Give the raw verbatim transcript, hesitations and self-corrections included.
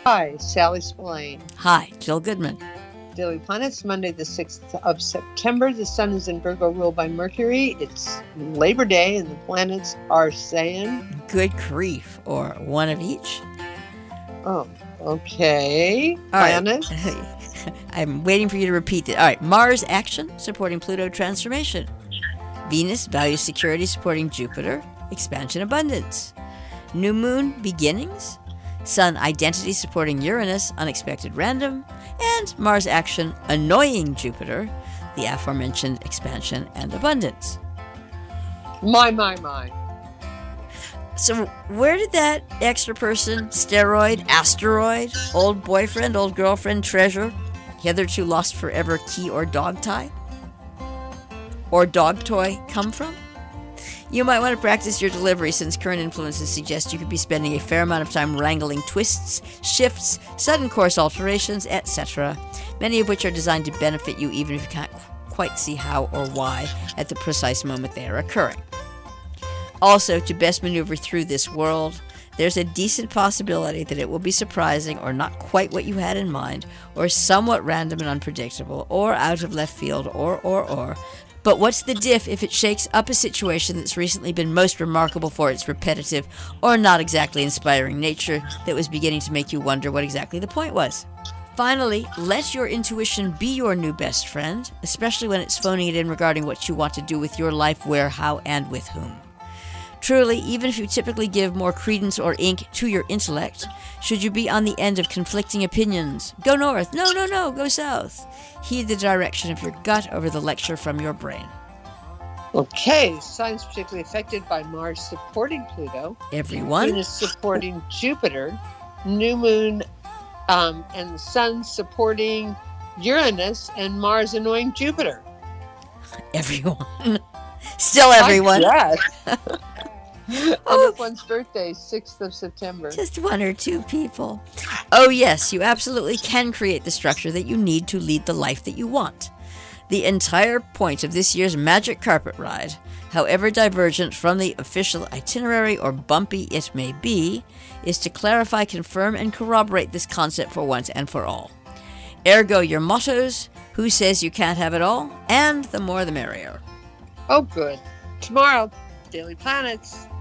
Hi, Sally Spillane. Hi, Jill Goodman. Daily Planets, Monday the sixth of September. The sun is in Virgo, ruled by Mercury. It's Labor Day, and the planets are saying... Good grief, or one of each. Oh, okay. All Planets. Right. I'm waiting for you to repeat it. All right. Mars, action, supporting Pluto, transformation. Venus, value, security, supporting Jupiter, expansion, abundance. New moon, beginnings. Sun, identity, supporting Uranus, unexpected, random. And Mars, action, annoying Jupiter, the aforementioned expansion and abundance. My, my, my. So where did that extra person, steroid, asteroid, old boyfriend, old girlfriend, treasure, hitherto lost forever key or dog tie, or dog toy come from? You might want to practice your delivery, since current influences suggest you could be spending a fair amount of time wrangling twists, shifts, sudden course alterations, et cetera, many of which are designed to benefit you even if you can't quite see how or why at the precise moment they are occurring. Also, to best maneuver through this world, there's a decent possibility that it will be surprising or not quite what you had in mind, or somewhat random and unpredictable, or out of left field, or, or, or. But what's the diff if it shakes up a situation that's recently been most remarkable for its repetitive or not exactly inspiring nature that was beginning to make you wonder what exactly the point was? Finally, let your intuition be your new best friend, especially when it's phoning it in regarding what you want to do with your life, where, how, and with whom. Truly, even if you typically give more credence or ink to your intellect, should you be on the end of conflicting opinions, go north, no, no, no, go south. Heed the direction of your gut over the lecture from your brain. Okay, signs particularly affected by Mars supporting Pluto. Everyone. Venus supporting Jupiter. New moon um, and the sun supporting Uranus, and Mars annoying Jupiter. Everyone. Still everyone. Yes. Oh, one's birthday, sixth of September. Just one or two people. Oh yes, you absolutely can create the structure that you need to lead the life that you want. The entire point of this year's magic carpet ride, however divergent from the official itinerary or bumpy it may be, is to clarify, confirm, and corroborate this concept for once and for all. Ergo your mottos, who says you can't have it all, and the more the merrier. Oh good. Tomorrow, Daily Planets.